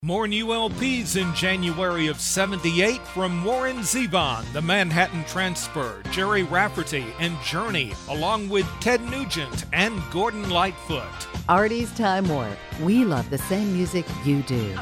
More new LPs in January of '78 from Warren Zevon, The Manhattan Transfer, Jerry Rafferty, and Journey, along with Ted Nugent and Gordon Lightfoot. Artie's Time Warp. We love the same music you do.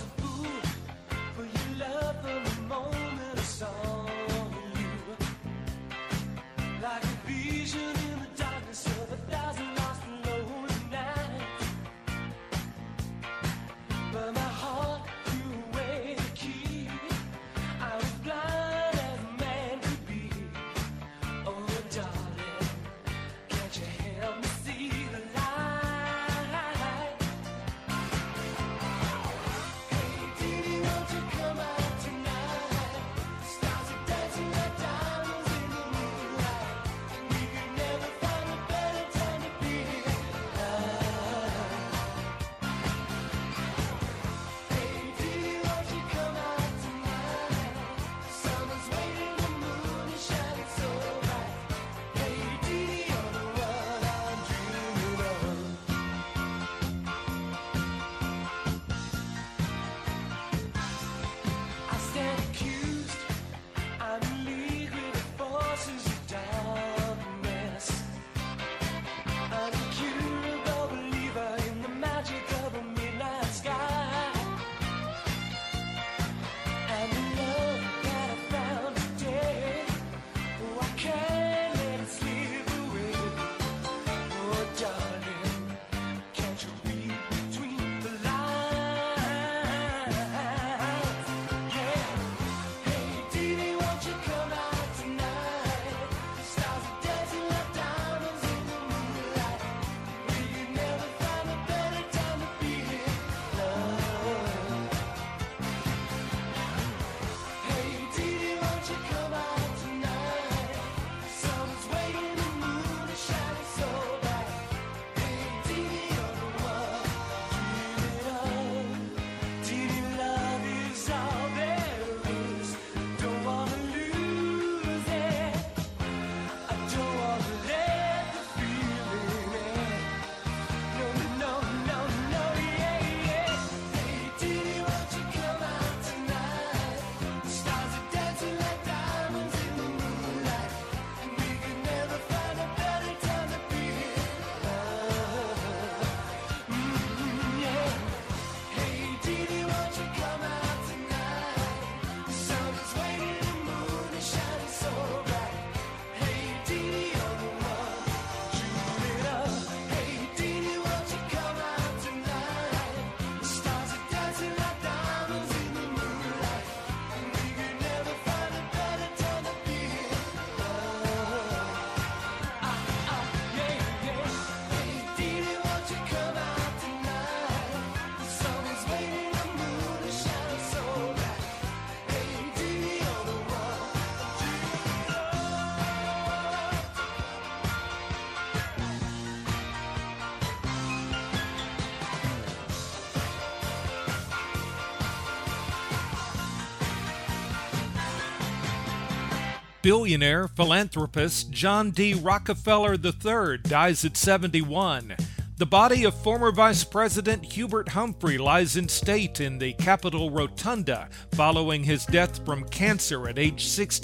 Billionaire philanthropist John D. Rockefeller III dies at 71. The body of former Vice President Hubert Humphrey lies in state in the Capitol Rotunda following his death from cancer at age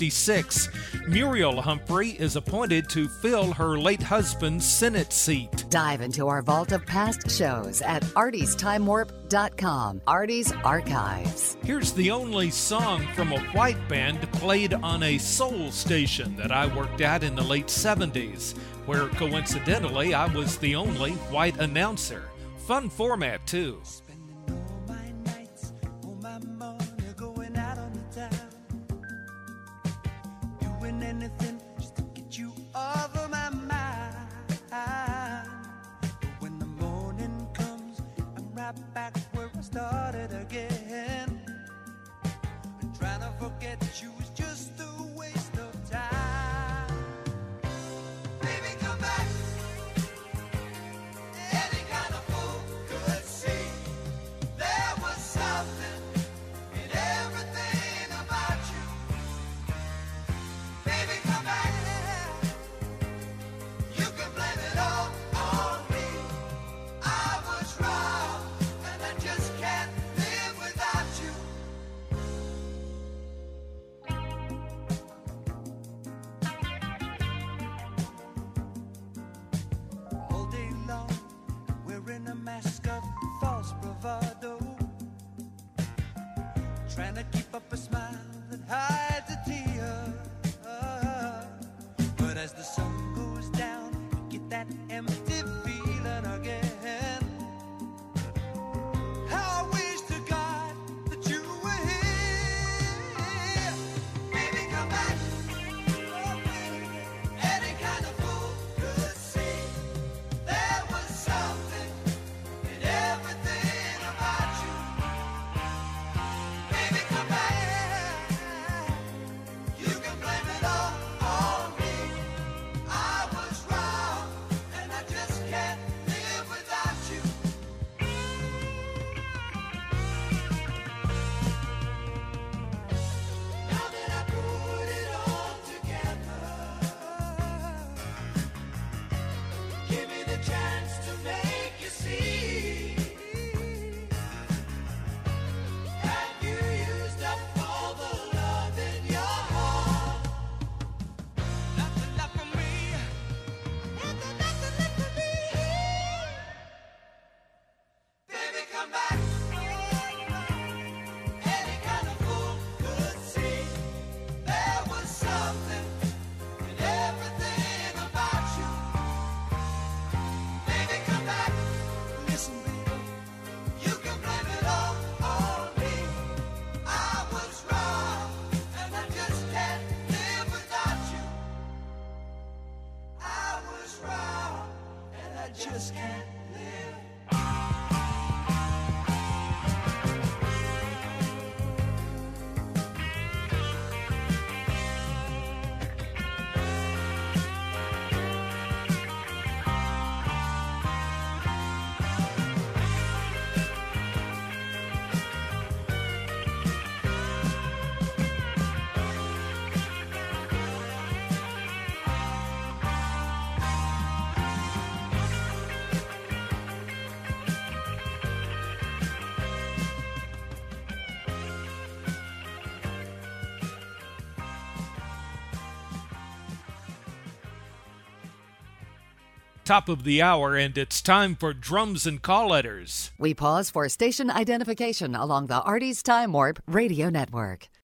66. Muriel Humphrey is appointed to fill her late husband's Senate seat. Dive into our vault of past shows at artiesTimeWarp.com. Artie's Archives. Here's the only song from a white band played on a soul station that I worked at in the late 70s, where coincidentally I was the only white announcer. Fun format too. Anything just to get you off of my mind. But when the morning comes, I'm right back where I started again. And trying to forget you is just a waste of time. Baby, come back. Any kind of fool could see there was something in everything about you. Baby, come back. You can blame it all on me. I was wrong, and I just can't live with trying to keep up a smile that hides a tear. But as the sun goes down, you get that empty feeling again. How I wish to God that you were here. Baby, come back. Oh, baby. Any kind of fool could see there was something in everything about you. Baby, come back. You can blame it all on me. I was wrong, and I just can't live without you. Now that I put it all together, give me the chance to make you see. Have you used up all the love in your heart? Nothing left for me. Nothing left for me. Baby, come back. Any kind of fool could see there was something in everything about you. Baby, come back. Listen, baby, you can blame it all on me. I was wrong, and I just can't live without you. I was wrong, and I just can't live. Top of the hour, and it's time for Drums and Call Letters. We pause for station identification along the Artie's Time Warp Radio Network.